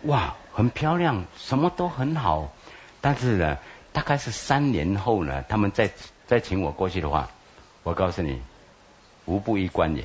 哇，很漂亮，什么都很好，但是呢，大概是3年后呢，他们再请我过去的话，我告诉你，无不一关也，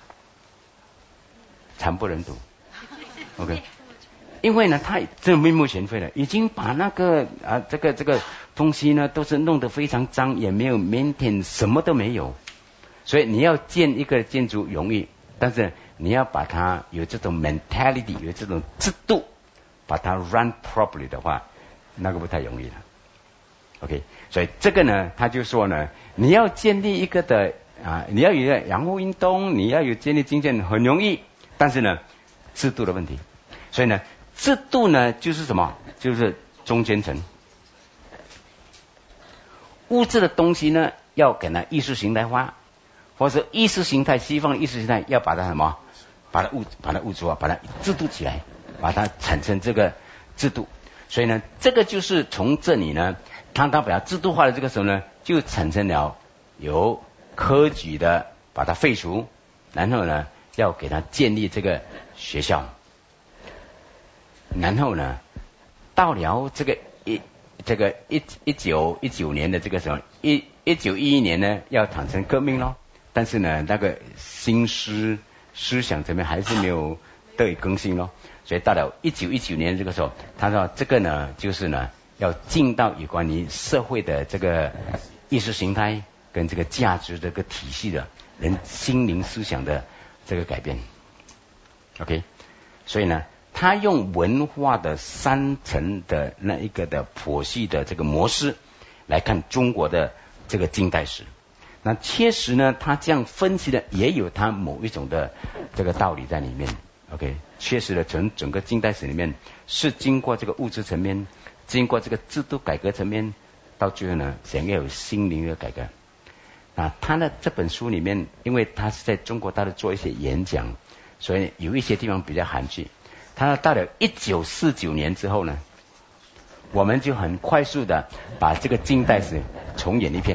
惨不忍睹。OK， 因为呢，他这面目全非了，已经把那个这个东西呢，都是弄得非常脏，也没有 maintain， 什么都没有。所以你要建一个建筑容易，但是你要把它有这种 mentality， 有这种制度，把它 run properly 的话，那个不太容易了。OK， 所以这个呢，他就说呢，你要建立一个的你要有一个养护运动，你要有建立经建很容易，但是呢，制度的问题。所以呢，制度呢就是什么？就是中间层。物质的东西呢，要给它意识形态化，或者意识形态，西方的意识形态要把它什么？把它物质化，把它制度起来，把它产生这个制度。所以呢，这个就是从这里呢，当他把它制度化的这个时候呢，就产生了由科举的把它废除，然后呢，要给它建立这个学校，然后呢，到了这个1919年的这个时候，1911年呢要产生革命咯，但是呢，那个新思想这边还是没有得以更新咯，所以到了1919年这个时候，他说这个呢，就是呢要进到有关于社会的这个意识形态跟这个价值这个体系的人心灵思想的这个改变。OK， 所以呢，他用文化的3层的那一个的剖析的这个模式来看中国的这个近代史。那确实呢，他这样分析的也有他某一种的这个道理在里面。OK， 确实的，整个近代史里面是经过这个物质层面，经过这个制度改革层面，到最后呢，想要有心灵的改革。他的这本书里面，因为他是在中国大陆做一些演讲，所以有一些地方比较含蓄。他到了1949年之后呢，我们就很快速的把这个近代史重演一遍。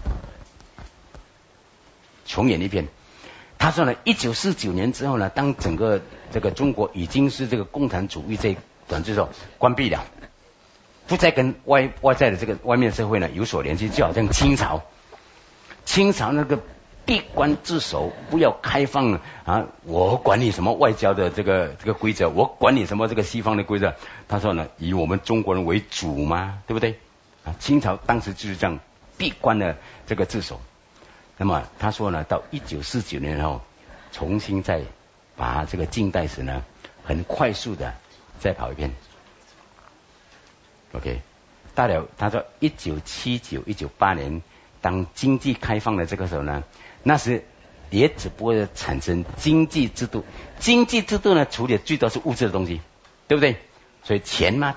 他说呢，1949年之后呢，当整个这个中国已经是这个共产主义这短之后关闭了，不再跟外在的这个外面社会呢有所联系，就好像清朝那个闭关自守，不要开放我管你什么外交的这个规则，我管你什么这个西方的规则。他说呢，以我们中国人为主嘛，对不对？清朝当时就是这样闭关的这个自守。那么他说呢，到1949年后，重新再把这个近代史呢，很快速的再跑一遍。OK， 到了他说1979、1978年，当经济开放的这个时候呢，那时也只不过产生经济制度。经济制度呢，处理的最多是物质的东西，对不对？所以钱嘛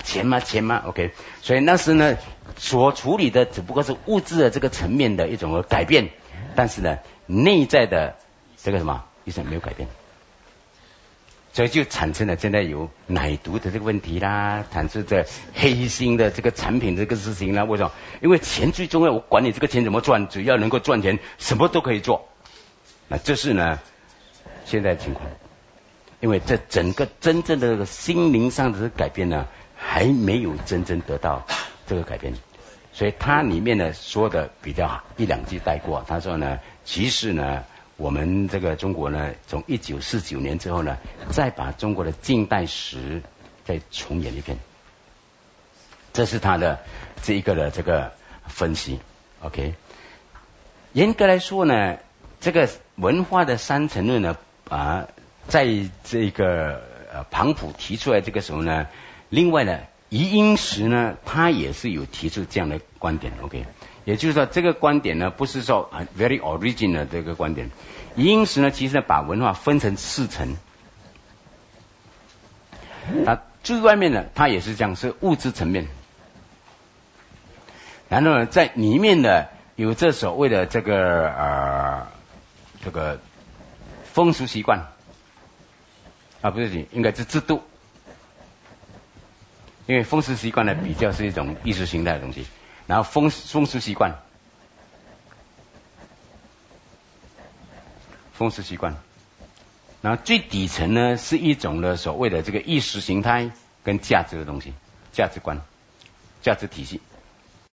，OK， 所以那时呢，所处理的只不过是物质的这个层面的一种改变，但是呢，内在的这个什么，一直没有改变，所以就产生了现在有奶毒的这个问题啦，产生这黑心的这个产品这个事情啦。为什么？因为钱最重要，我管你这个钱怎么赚，只要能够赚钱，什么都可以做。那这是呢，现在的情况。因为这整个真正的心灵上的改变呢，还没有真正得到这个改变，所以它里面呢说的比较好，1-2句带过。他说呢，其实呢，我们这个中国呢，从1949年之后呢，再把中国的近代史再重演一遍，这是他的这一个的这个分析。OK， 严格来说呢，这个文化的3层论呢，在这个庞普提出来这个时候呢，另外呢，余英时呢，他也是有提出这样的观点。OK， 也就是说这个观点呢，不是说very original 这个观点。余英时呢，其实把文化分成4层，最外面呢，它也是这样，是物质层面，然后呢，在里面呢，有这所谓的这个风俗习惯。不是，应该是制度，因为风俗习惯呢比较是一种意识形态的东西，然后风俗习惯， 然后最底层呢是一种的所谓的这个意识形态跟价值的东西，价值观、价值体系。